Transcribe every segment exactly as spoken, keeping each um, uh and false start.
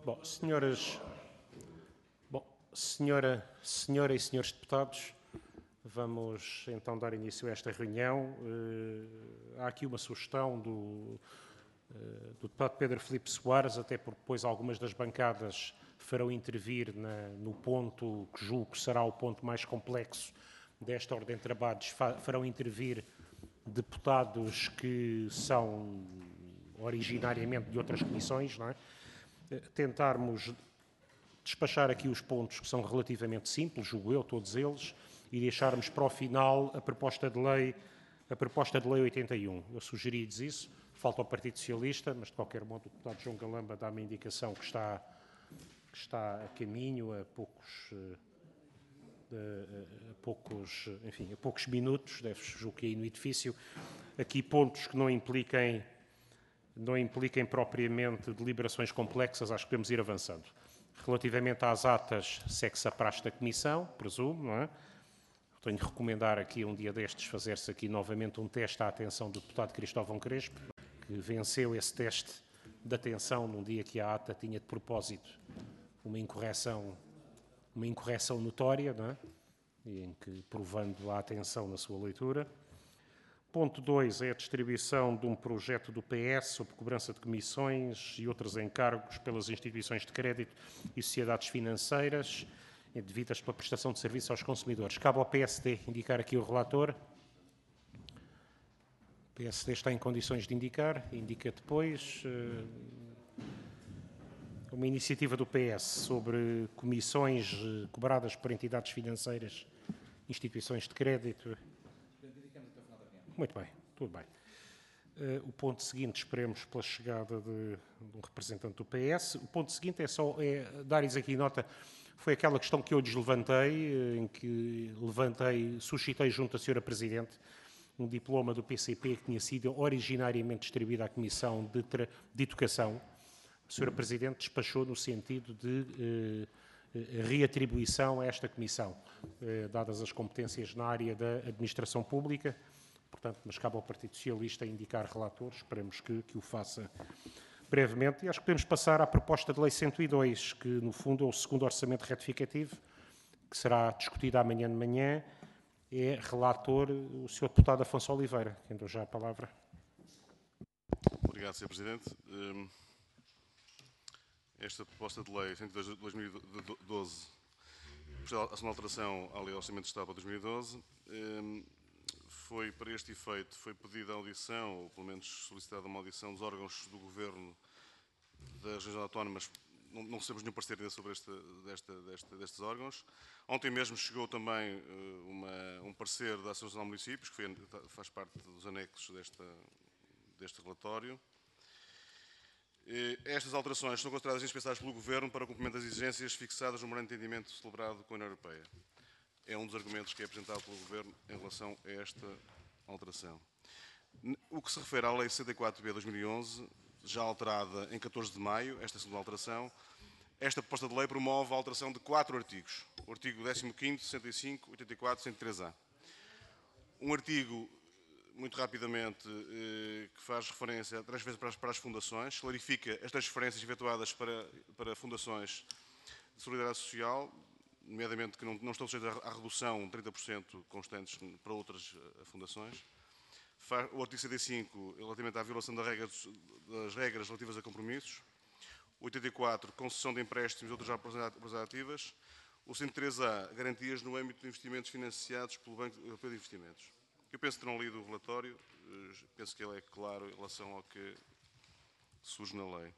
Bom, senhoras, bom, senhora, senhora e senhores deputados, vamos então dar início a esta reunião. Uh, há aqui uma sugestão do, uh, do deputado Pedro Filipe Soares, até porque depois algumas das bancadas farão intervir na, no ponto que julgo que será o ponto mais complexo desta ordem de trabalhos, farão intervir deputados que são originariamente de outras comissões, não é? Tentarmos despachar aqui os pontos que são relativamente simples, julgo eu, todos eles, e deixarmos para o final a proposta de lei, a proposta de lei oitenta e um. Eu sugeri-lhes isso, falta ao Partido Socialista, mas de qualquer modo o deputado João Galamba dá-me a indicação que está, que está a caminho a poucos, a, a poucos, enfim, a poucos minutos, deve julgo que aí no edifício, aqui pontos que não impliquem não impliquem propriamente deliberações complexas, acho que podemos ir avançando. Relativamente às atas, segue-se a praxe da Comissão, presumo, não é? Tenho de recomendar aqui, um dia destes, fazer-se aqui novamente um teste à atenção do deputado Cristóvão Crespo, que venceu esse teste de atenção num dia que a ata tinha de propósito uma incorreção, uma incorreção notória, não é? E em que, provando a atenção na sua leitura. Ponto dois é a distribuição de um projeto do P S sobre cobrança de comissões e outros encargos pelas instituições de crédito e sociedades financeiras devidas pela prestação de serviço aos consumidores. Cabe ao P S D indicar aqui o relator. O P S D está em condições de indicar, indica depois. Uma iniciativa do P S sobre comissões cobradas por entidades financeiras, instituições de crédito. Muito bem, tudo bem. Uh, o ponto seguinte, esperemos pela chegada de, de um representante do P S. O ponto seguinte é só é, dar-lhes aqui nota, foi aquela questão que eu lhes levantei, em que levantei, suscitei junto à senhora Presidente um diploma do P C P que tinha sido originariamente distribuído à Comissão de, de Educação. A senhora Presidente despachou no sentido de uh, reatribuição a esta Comissão, uh, dadas as competências na área da administração pública. Portanto, mas cabe ao Partido Socialista indicar relator, esperemos que, que o faça brevemente. E acho que podemos passar à proposta de lei cento e dois, que no fundo é o segundo orçamento retificativo, que será discutido amanhã de manhã. É relator o senhor deputado Afonso Oliveira, quem dou já a palavra. Obrigado, senhor Presidente. Esta proposta de lei cento e dois de dois mil e doze, a sua alteração à Lei de Orçamento de Estado para dois mil e doze, foi, para este efeito, foi pedida a audição, ou pelo menos solicitada uma audição dos órgãos do Governo das regiões autónomas. Não, não recebemos nenhum parecer ainda sobre esta, desta, desta, destes órgãos. Ontem mesmo chegou também uma, um parecer da Associação de Municípios, que foi, faz parte dos anexos desta, deste relatório. Estas alterações são consideradas indispensáveis pelo Governo para o cumprimento das exigências fixadas no memorando de entendimento celebrado com a União Europeia. É um dos argumentos que é apresentado pelo Governo em relação a esta alteração. O que se refere à Lei sessenta e quatro B de dois mil e onze, já alterada em catorze de maio, esta segunda alteração, esta proposta de lei promove a alteração de quatro artigos. O artigo décimo quinto, sessenta e cinco, oitenta e quatro, cento e três A. Um artigo, muito rapidamente, que faz referência a transferências para as fundações, clarifica as transferências efetuadas para, para fundações de solidariedade social, nomeadamente que não, não estão sujeitos à redução de trinta por cento constantes para outras fundações. O artigo sessenta e cinco, relativamente à violação das regras, das regras relativas a compromissos. oitenta e quatro, concessão de empréstimos e outras operações ativas. O cento e três A, garantias no âmbito de investimentos financiados pelo Banco Europeu de Investimentos. Eu penso que terão lido o relatório, penso que ele é claro em relação ao que surge na lei.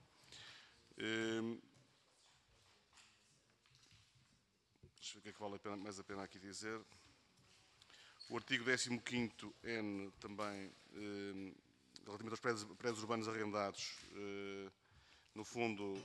Deixa eu ver o que é que vale a pena, mais a pena aqui dizer. O artigo décimo quinto N também, eh, relativamente aos prédios, prédios urbanos arrendados, eh, no fundo,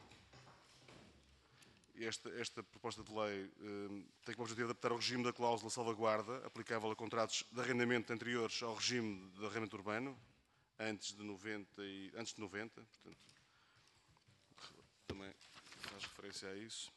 esta, esta proposta de lei eh, tem como objetivo adaptar o regime da cláusula de salvaguarda aplicável a contratos de arrendamento anteriores ao regime de arrendamento urbano, antes de noventa, e, antes de noventa, portanto, também faz referência a isso.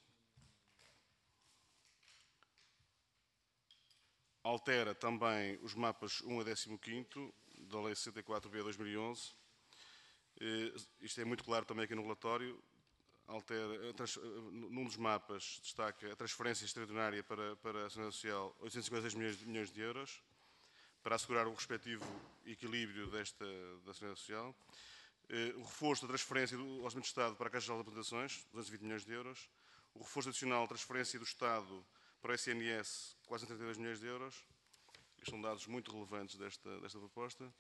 Altera também os mapas um a décimo quinto da Lei sessenta e quatro B de dois mil e onze. Isto é muito claro também aqui no relatório. altera, trans, num dos mapas destaca a transferência extraordinária para, para a Segurança Social, oitocentos e cinquenta e seis milhões, milhões de euros, para assegurar o respectivo equilíbrio desta, da Segurança Social. O reforço da transferência do Orçamento de Estado para a Caixa Geral de Apresentações, duzentos e vinte milhões de euros. O reforço adicional da transferência do Estado para o S N S, quase trinta e dois milhões de euros. Estes são dados muito relevantes desta, desta proposta.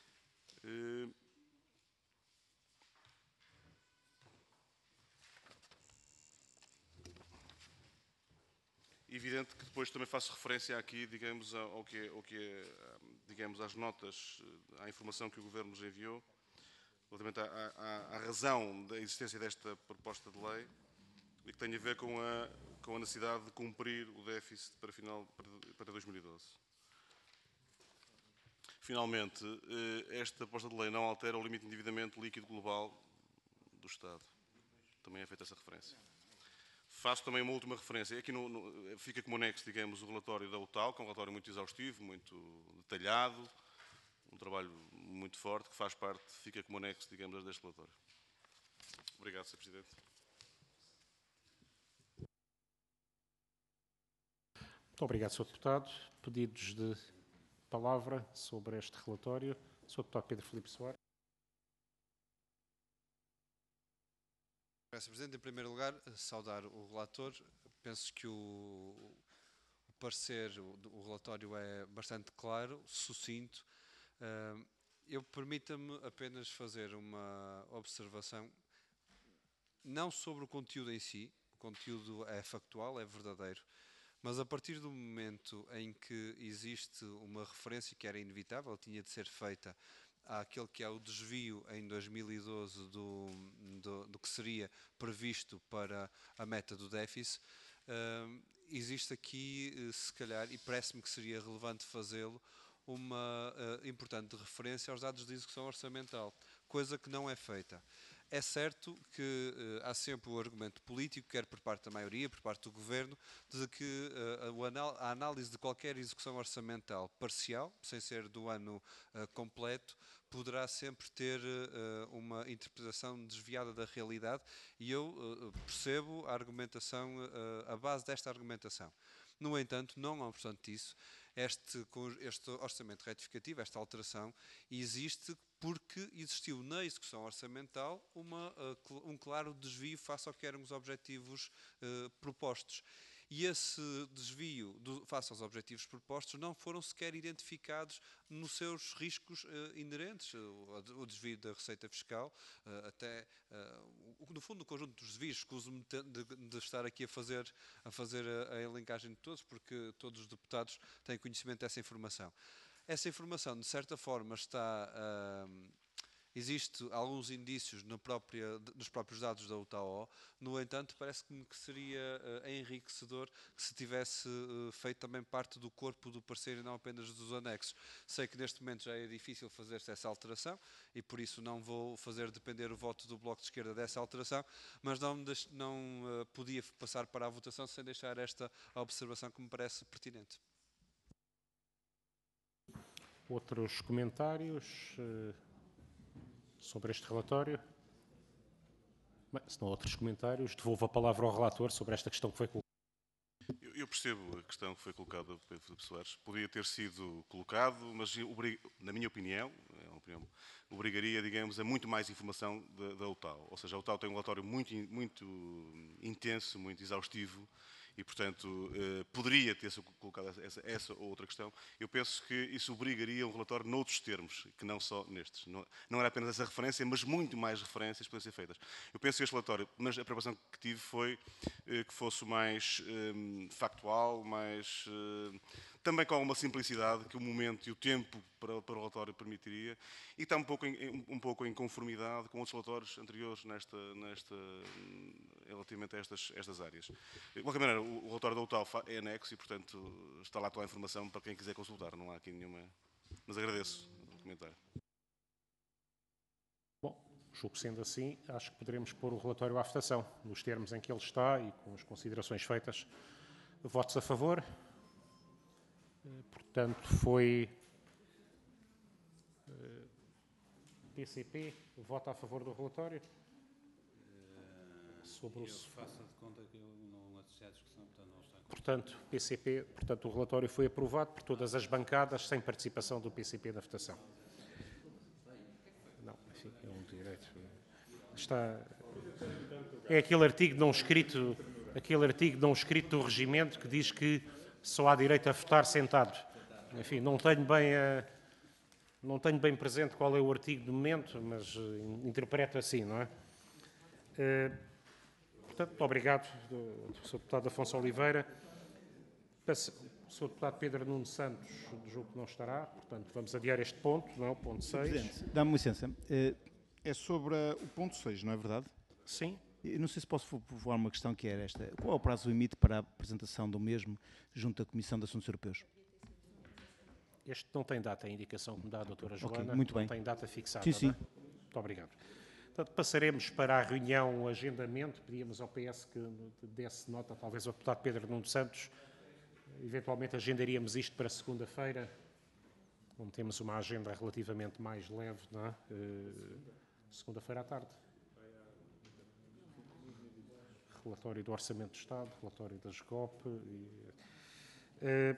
Evidente que depois também faço referência aqui, digamos, ao que é, ao que é, digamos, às notas, à informação que o Governo nos enviou, relativamente à, à, à razão da existência desta proposta de lei e que tem a ver com a, com a necessidade de cumprir o déficit para, final, para dois mil e doze. Finalmente, esta proposta de lei não altera o limite de endividamento líquido global do Estado. Também é feita essa referência. Faço também uma última referência. Aqui no, no, fica como anexo, digamos, o relatório da U T A L, que é um relatório muito exaustivo, muito detalhado, um trabalho muito forte, que faz parte, fica como anexo, digamos, deste relatório. Obrigado, senhor Presidente. Muito obrigado, senhor Deputado. Pedidos de palavra sobre este relatório. senhor Deputado Pedro Filipe Soares. senhor Presidente, em primeiro lugar, saudar o relator. Penso que o, o parecer, o, o relatório é bastante claro, sucinto. Uh, eu permita-me apenas fazer uma observação, não sobre o conteúdo em si, o conteúdo é factual, é verdadeiro, mas a partir do momento em que existe uma referência que era inevitável, tinha de ser feita àquele que é o desvio em dois mil e doze do, do, do que seria previsto para a meta do déficit, uh, existe aqui, uh, se calhar, e parece-me que seria relevante fazê-lo, uma uh, importante referência aos dados de execução orçamental, coisa que não é feita. É certo que uh, há sempre o argumento político, quer por parte da maioria, por parte do Governo, de que uh, a análise de qualquer execução orçamental parcial, sem ser do ano uh, completo, poderá sempre ter uh, uma interpretação desviada da realidade e eu uh, percebo a argumentação, uh, a base desta argumentação. No entanto, não obstante isso, este, este orçamento retificativo, esta alteração, existe porque existiu na execução orçamental uma, uh, um claro desvio face ao que eram os objetivos uh, propostos. E esse desvio do, face aos objetivos propostos não foram sequer identificados nos seus riscos uh, inerentes. O, o desvio da receita fiscal, uh, até, uh, no fundo, o conjunto dos desvios, escuso-me de, de estar aqui a fazer, a, fazer a, a elencagem de todos, porque todos os deputados têm conhecimento dessa informação. Essa informação, de certa forma, está... Uh, Existem alguns indícios no própria, nos próprios dados da U T A O, no entanto, parece-me que seria uh, enriquecedor que se tivesse uh, feito também parte do corpo do parecer e não apenas dos anexos. Sei que neste momento já é difícil fazer-se essa alteração e por isso não vou fazer depender o voto do Bloco de Esquerda dessa alteração, mas não, não uh, podia passar para a votação sem deixar esta observação que me parece pertinente. Outros comentários uh... sobre este relatório? Bem, se não há outros comentários, devolvo a palavra ao relator sobre esta questão que foi colocada. Eu, eu percebo a questão que foi colocada pelo Pedro Filipe Soares. Podia ter sido colocado, mas na minha opinião, é uma opinião, obrigaria, digamos, a muito mais informação da, da U T A L. Ou seja, a U T A L tem um relatório muito, muito intenso, muito exaustivo, e, portanto, eh, poderia ter-se colocado essa, essa ou outra questão. Eu penso que isso obrigaria um relatório noutros termos, que não só nestes. Não, não era apenas essa referência, mas muito mais referências podem ser feitas. Eu penso que este relatório, mas a preocupação que tive foi eh, que fosse mais eh, factual, mais... Eh, também com alguma simplicidade que o momento e o tempo para, para o relatório permitiria, e está um pouco, em, um pouco em conformidade com outros relatórios anteriores nesta, nesta, relativamente a estas, estas áreas. De qualquer maneira, o, o relatório da U T A L é anexo e, portanto, está lá toda a informação para quem quiser consultar. Não há aqui nenhuma... Mas agradeço o comentário. Bom, julgo sendo assim, acho que poderemos pôr o relatório à votação, nos termos em que ele está e com as considerações feitas. Votos a favor? Portanto, foi P C P, vota a favor do relatório? sobre o... Eu faço de conta que eu não assisti à discussão, portanto não está. Portanto, P C P, portanto, o relatório foi aprovado por todas as bancadas, sem participação do P C P na votação. Não, enfim, é um direito. Está... É aquele artigo não escrito, aquele artigo não escrito do regimento que diz que só há direito a votar sentado. Enfim, não tenho bem a... Não tenho bem presente qual é o artigo do momento, mas uh, interpreto assim, não é? Uh, portanto, muito obrigado, senhor Deputado Afonso Oliveira. Peço, o senhor Deputado Pedro Nuno Santos, julgo que não estará, portanto, vamos adiar este ponto, não é? O ponto seis. Presidente, dá-me licença. É sobre o ponto seis, não é verdade? Sim. Eu não sei se posso povoar uma questão que era esta. Qual é o prazo limite para a apresentação do mesmo junto à Comissão de Assuntos Europeus? Este não tem data, a indicação que me dá a doutora Joana. Okay, muito não bem. Tem data fixada. Sim, sim. Não é? Muito obrigado. Portanto, passaremos para a reunião, o agendamento. Pedíamos ao P S que desse nota, talvez ao deputado Pedro Nuno Santos. Eventualmente agendaríamos isto para segunda-feira, onde temos uma agenda relativamente mais leve, não é? Uh, segunda-feira à tarde. Relatório do Orçamento do Estado, relatório da SGOP. E, uh,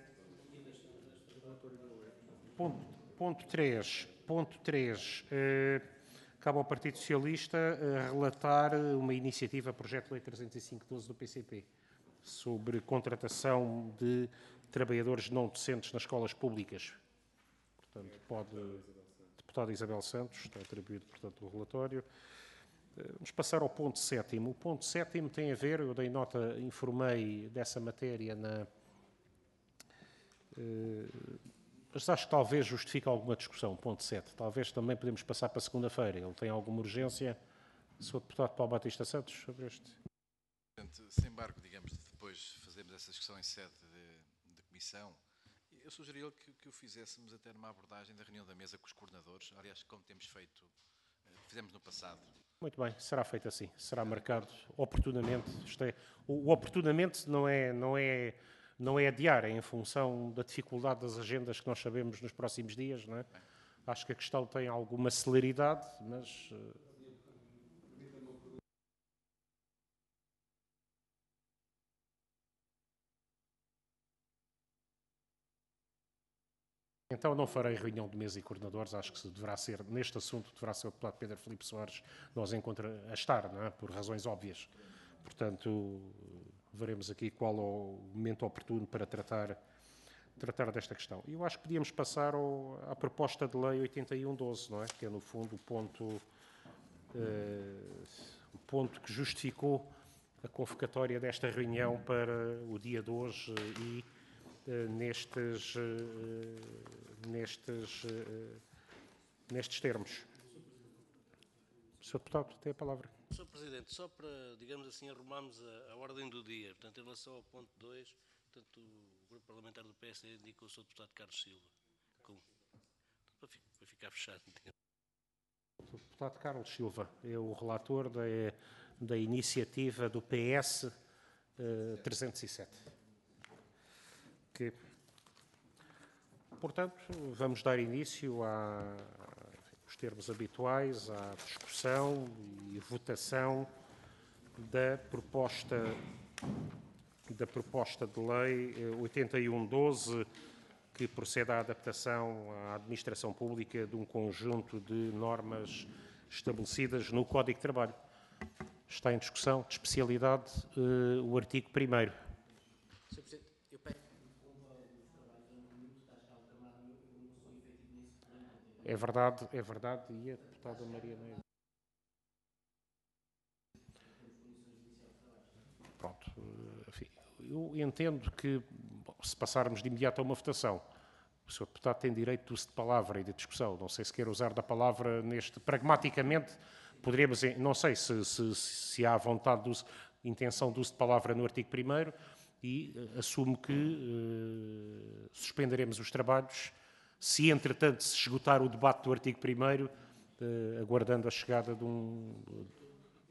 ponto, ponto três. Ponto três. Uh, cabe ao Partido Socialista uh, relatar uma iniciativa, projeto de lei trezentos e cinco doze do P C P, sobre contratação de trabalhadores não docentes nas escolas públicas. Portanto, pode... Deputada Isabel Santos, está atribuído, portanto, o relatório. Vamos passar ao ponto sétimo. O ponto sétimo tem a ver, eu dei nota, informei dessa matéria na... Mas acho que talvez justifique alguma discussão, ponto sete. Talvez também podemos passar para segunda-feira. Ele tem alguma urgência. senhor Deputado Paulo Batista Santos, sobre este... Sem embargo, digamos, de depois fazermos essa discussão em sede de, de comissão, eu sugeri que, que o fizéssemos até numa abordagem da reunião da mesa com os coordenadores, aliás, como temos feito, fizemos no passado. Muito bem, será feito assim, será marcado oportunamente. Isto é, o, o oportunamente não é, não, é, não é adiar, é em função da dificuldade das agendas que nós sabemos nos próximos dias, não é? Acho que a questão tem alguma celeridade, mas... Então não farei reunião de mesa e coordenadores, acho que deverá ser, neste assunto, deverá ser o deputado Pedro Filipe Soares, nós encontra a estar, não é? Por razões óbvias. Portanto, veremos aqui qual é o momento oportuno para tratar, tratar desta questão. Eu acho que podíamos passar ao, à proposta de lei oitenta e um doze, não é? Que é, no fundo, o ponto, eh, o ponto que justificou a convocatória desta reunião para o dia de hoje e Uh, nestes, uh, nestes, uh, nestes termos. senhor Deputado, tem a palavra. senhor Presidente, só para, digamos assim, arrumarmos a, a ordem do dia, portanto, em relação ao ponto dois, portanto, o Grupo Parlamentar do P S D indicou o senhor Deputado Carlos Silva. Com, para, ficar, para ficar fechado. O Deputado Carlos Silva é o relator da, da iniciativa do P S uh, trezentos e sete. Que, portanto, vamos dar início a, aos termos habituais, à discussão e votação da proposta, da proposta de lei oitenta e um doze, que procede à adaptação à administração pública de um conjunto de normas estabelecidas no Código de Trabalho. Está em discussão de especialidade uh, o artigo primeiro. É verdade, é verdade, e a deputada Maria Neves. Pronto, enfim, eu entendo que, bom, se passarmos de imediato a uma votação, o senhor deputado tem direito de uso de palavra e de discussão. Não sei se quer usar da palavra neste... Pragmaticamente, poderíamos... Não sei se, se, se há vontade de uso, intenção de uso de palavra no artigo primeiro e uh, assumo que uh, suspenderemos os trabalhos se, entretanto, se esgotar o debate do artigo primeiro, uh, aguardando a chegada de um...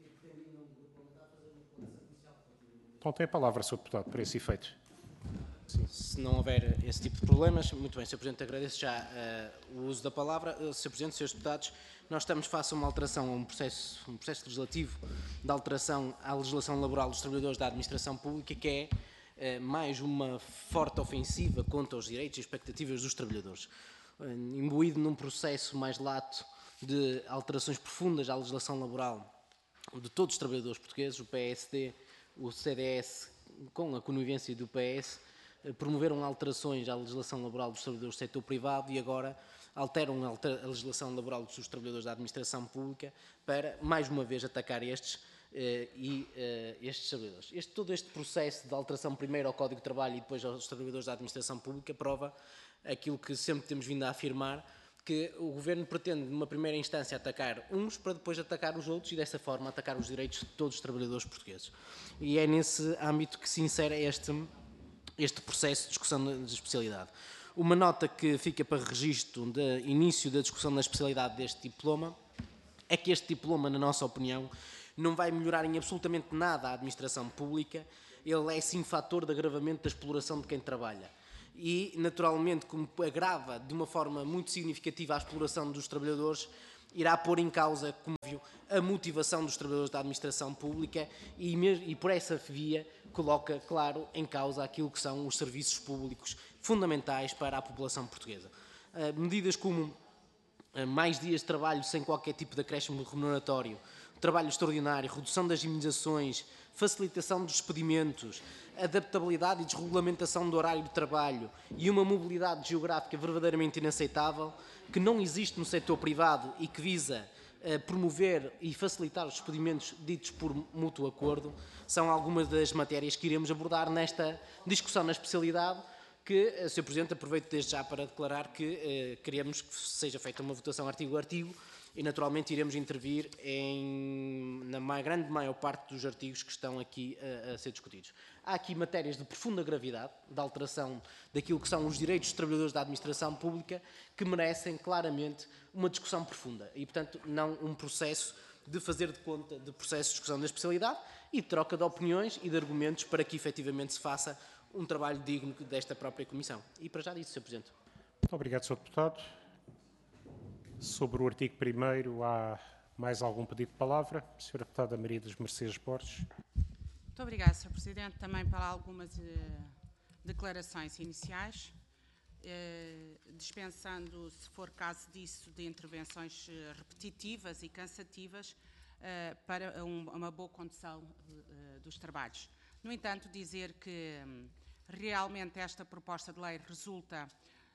Então tem a palavra, senhor Deputado, para esse efeito. Se não houver esse tipo de problemas, muito bem, senhor Presidente, agradeço já uh, o uso da palavra. Uh, senhor Presidente, senhores Deputados, nós estamos face a uma alteração, a um processo, um processo legislativo de alteração à legislação laboral dos trabalhadores da administração pública, que é uh, mais uma forte ofensiva contra os direitos e expectativas dos trabalhadores. Uh, imbuído num processo mais lato de alterações profundas à legislação laboral de todos os trabalhadores portugueses, o P S D, o C D S, com a conivência do P S, promoveram alterações à legislação laboral dos trabalhadores do setor privado e agora alteram a legislação laboral dos trabalhadores da administração pública para, mais uma vez, atacar estes eh, e eh, estes trabalhadores. Este, todo este processo de alteração primeiro ao Código de Trabalho e depois aos trabalhadores da administração pública prova aquilo que sempre temos vindo a afirmar, que o Governo pretende, numa primeira instância, atacar uns para depois atacar os outros e, dessa forma, atacar os direitos de todos os trabalhadores portugueses. E é nesse âmbito que se insere este, este processo de discussão de especialidade. Uma nota que fica para registro de início da discussão da especialidade deste diploma é que este diploma, na nossa opinião, não vai melhorar em absolutamente nada a administração pública. Ele é, sim, fator de agravamento da exploração de quem trabalha. E, naturalmente, como agrava de uma forma muito significativa a exploração dos trabalhadores, irá pôr em causa, como viu, a motivação dos trabalhadores da administração pública e, e, por essa via, coloca, claro, em causa aquilo que são os serviços públicos fundamentais para a população portuguesa. Uh, medidas como uh, mais dias de trabalho sem qualquer tipo de acréscimo remuneratório, trabalho extraordinário, redução das indemnizações, facilitação dos despedimentos, adaptabilidade e desregulamentação do horário de trabalho e uma mobilidade geográfica verdadeiramente inaceitável, que não existe no setor privado e que visa uh, promover e facilitar os despedimentos ditos por mútuo acordo, são algumas das matérias que iremos abordar nesta discussão na especialidade, que, uh, senhor Presidente, aproveito desde já para declarar que uh, queremos que seja feita uma votação artigo a artigo, e, naturalmente, iremos intervir em, na grande maior parte dos artigos que estão aqui a, a ser discutidos. Há aqui matérias de profunda gravidade, de alteração daquilo que são os direitos dos trabalhadores da administração pública, que merecem, claramente, uma discussão profunda e, portanto, não um processo de fazer de conta de processo de discussão da especialidade e de troca de opiniões e de argumentos para que, efetivamente, se faça um trabalho digno desta própria Comissão. E, para já disse, senhor Presidente. Muito obrigado, senhor Deputado. Sobre o artigo primeiro, há mais algum pedido de palavra? senhora Deputada Maria das Mercedes Borges. Muito obrigada, senhor Presidente, também para algumas eh, declarações iniciais, eh, dispensando, se for caso disso, de intervenções eh, repetitivas e cansativas eh, para um, uma boa condução eh, dos trabalhos. No entanto, dizer que hum, realmente esta proposta de lei resulta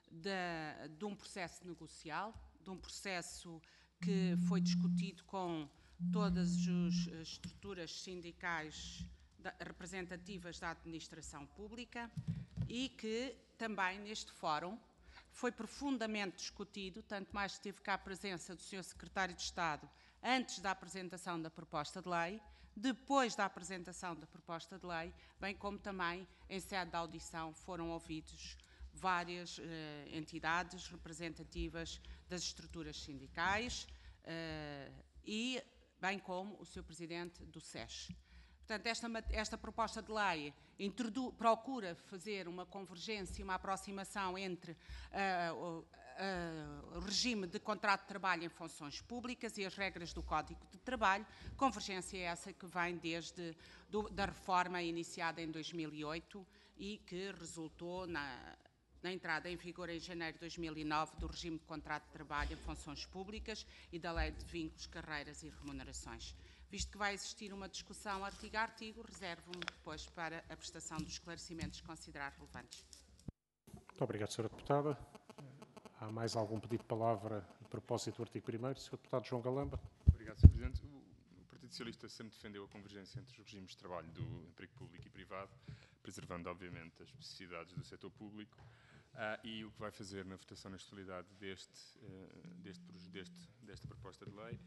de, de um processo negocial, de um processo que foi discutido com todas as estruturas sindicais representativas da administração pública e que também neste fórum foi profundamente discutido, tanto mais que teve cá a presença do senhor Secretário de Estado antes da apresentação da proposta de lei, depois da apresentação da proposta de lei, bem como também em sede de audição foram ouvidos várias eh, entidades representativas das estruturas sindicais eh, e bem como o senhor Presidente do S E S. Portanto, esta, esta proposta de lei introdu, procura fazer uma convergência, uma aproximação entre uh, o, uh, o regime de contrato de trabalho em funções públicas e as regras do Código de Trabalho, convergência essa que vem desde do, da reforma iniciada em dois mil e oito e que resultou na, na entrada em vigor em janeiro de dois mil e nove do regime de contrato de trabalho em funções públicas e da Lei de Vínculos, Carreiras e Remunerações. Visto que vai existir uma discussão artigo a artigo, reservo-me depois para a prestação dos esclarecimentos considerados relevantes. Muito obrigado, senhora Deputada. Há mais algum pedido de palavra a propósito do artigo primeiro? senhor Deputado João Galamba. Obrigado, senhor Presidente. O Partido Socialista sempre defendeu a convergência entre os regimes de trabalho do emprego público e privado, preservando, obviamente, as especificidades do setor público. Uh, e o que vai fazer na votação na totalidade deste, uh, deste, deste, desta proposta de lei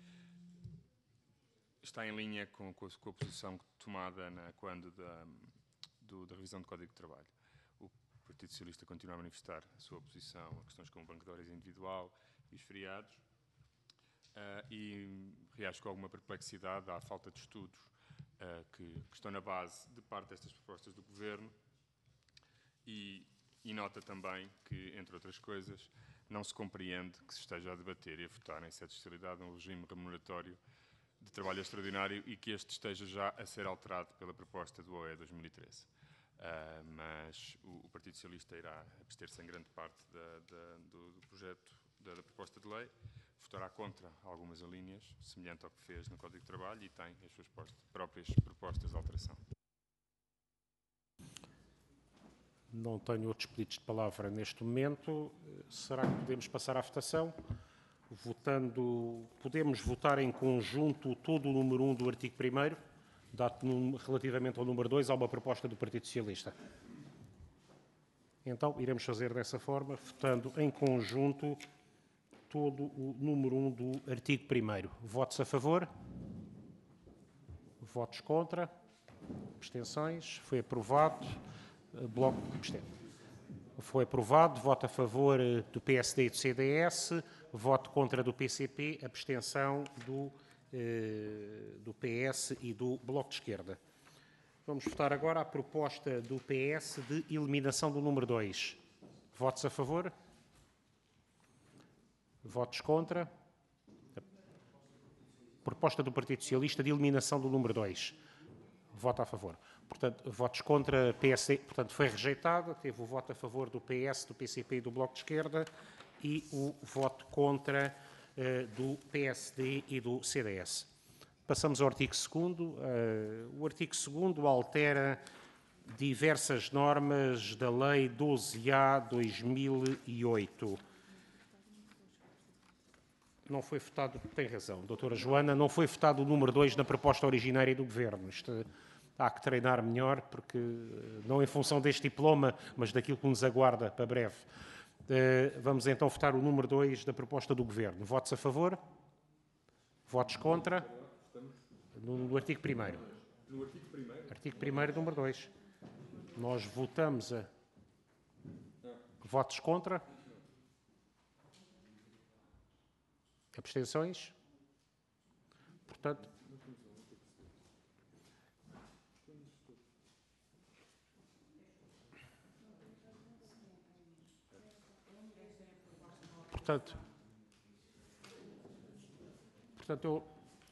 está em linha com, com, a, com a posição tomada na, quando da, do, da revisão do Código de Trabalho. O Partido Socialista continua a manifestar a sua posição a questões como o banco de horas individual e os feriados uh, e reajo com alguma perplexidade à falta de estudos uh, que, que estão na base de parte destas propostas do Governo e e nota também que, entre outras coisas, não se compreende que se esteja a debater e a votar em sede de especialidade um regime remuneratório de trabalho extraordinário e que este esteja já a ser alterado pela proposta do O E dois mil e treze. Uh, mas o, o Partido Socialista irá abster-se em grande parte da, da, do, do projeto, da, da proposta de lei, votará contra algumas alíneas, semelhante ao que fez no Código de Trabalho, e tem as suas postas, próprias propostas de alteração. Não tenho outros pedidos de palavra neste momento. Será que podemos passar à votação? Votando, podemos votar em conjunto todo o número um do artigo primeiro, dado que relativamente ao número dois há uma proposta do Partido Socialista. Então, iremos fazer dessa forma, votando em conjunto todo o número um do artigo primeiro. Votos a favor? Votos contra? Abstenções? Foi aprovado. Bloco foi aprovado, voto a favor do P S D e do C D S, voto contra do P C P, abstenção do, eh, do P S e do Bloco de Esquerda. Vamos votar agora a proposta do P S de eliminação do número dois. Votos a favor? Votos contra? Proposta do Partido Socialista de eliminação do número dois. Voto a favor. Portanto, votos contra P S D, portanto, foi rejeitada. Teve o voto a favor do P S, do P C P e do Bloco de Esquerda e o voto contra uh, do P S D e do C D S. Passamos ao artigo segundo. Uh, o artigo segundo altera diversas normas da Lei doze A de dois mil e oito. Não foi votado, tem razão, doutora Joana, não foi votado o número dois na proposta originária do Governo. Isto, há que treinar melhor, porque não em função deste diploma, mas daquilo que nos aguarda para breve. Uh, vamos então votar o número dois da proposta do Governo. Votos a favor? Votos contra? No, no artigo primeiro. No artigo primeiro? Artigo primeiro, número dois. Nós votamos a... Votos contra? Abstenções? Portanto... Portanto, portanto, eu...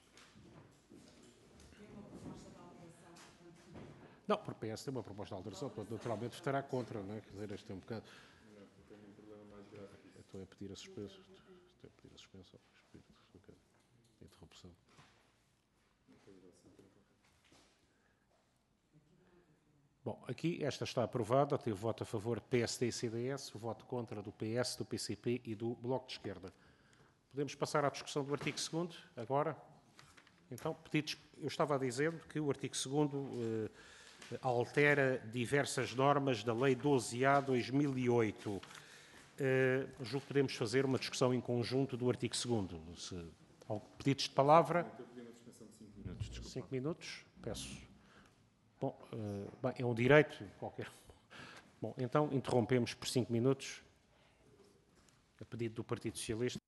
Não, por P S tem uma proposta de alteração, portanto, naturalmente votará contra, não é? Quer dizer, este é um bocado... Estou a pedir a suspensão. Estou a pedir a suspensão. A interrupção. Bom, aqui esta está aprovada, teve voto a favor de P S D e C D S, voto contra do P S, do P C P e do Bloco de Esquerda. Podemos passar à discussão do artigo segundo, agora? Então, pedidos, eu estava dizendo que o artigo segundo eh, altera diversas normas da Lei doze A de dois mil e oito. Eh, julgo que podemos fazer uma discussão em conjunto do artigo segundo. Se, pedidos de palavra? cinco minutos, peço. Bom, uh, bem, é um direito qualquer. Bom, então interrompemos por cinco minutos, a pedido do Partido Socialista.